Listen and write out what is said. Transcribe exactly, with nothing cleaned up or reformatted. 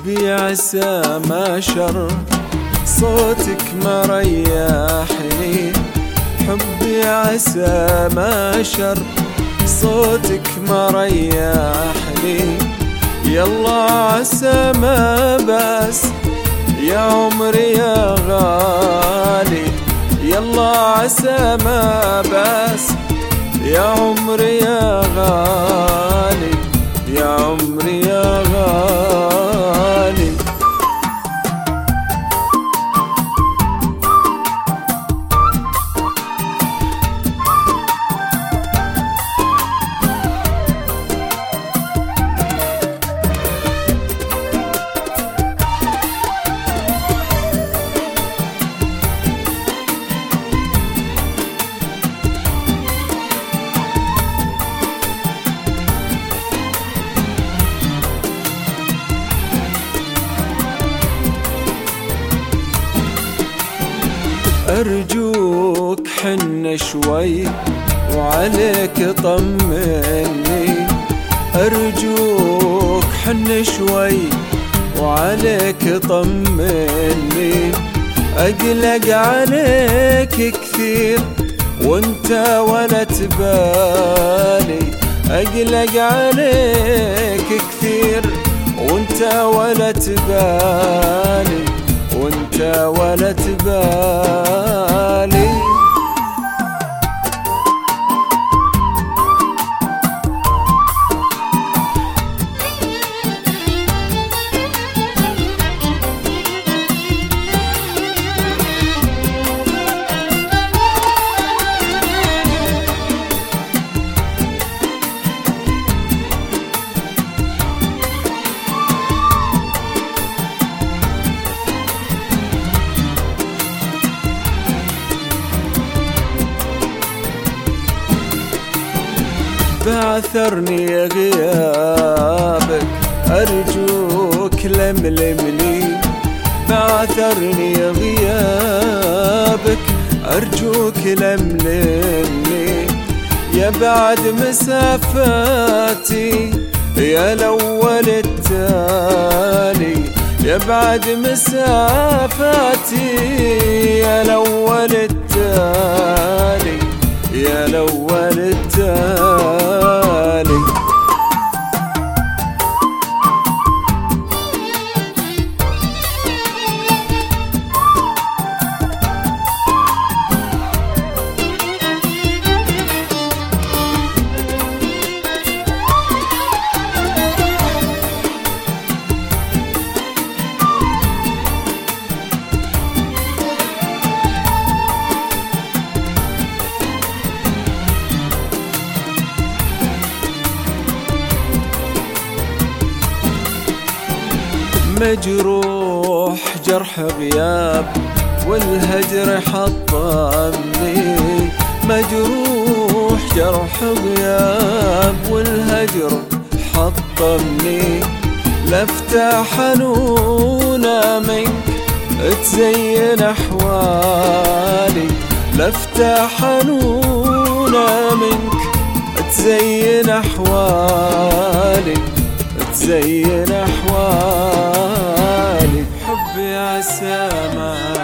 حبي عسى ما شر، صوتك ما ريحني. حبي عسى ما شر، صوتك ما ريحني. يلا عسى ما بس يا عمري يا غالي. يلا عسى ما بس يا عمري يا غالي، يا عمري يا غالي. أرجوك حن شوي وعليك طمني. أرجوك حن شوي وعليك طمني. أقلق عليك كثير وانت ولا تبالي. أقلق عليك كثير وانت ولا تبالي، وانت ولا تبالي. بعثرني غيابك أرجوك لملمني. بعثرني غيابك أرجوك لملمني. يا بعد مسافاتي يا الأول التالي. يا بعد مسافاتي يا الأول التالي، يا الأول التالي. مجروح جرح غياب والهجر حطمني. مجروح جرح غياب والهجر حطمني. لفتة حنونة منك تزين أحوالي. لفتة حنونة منك تزين أحوالي، تزين أحوالي. حبي عسى ما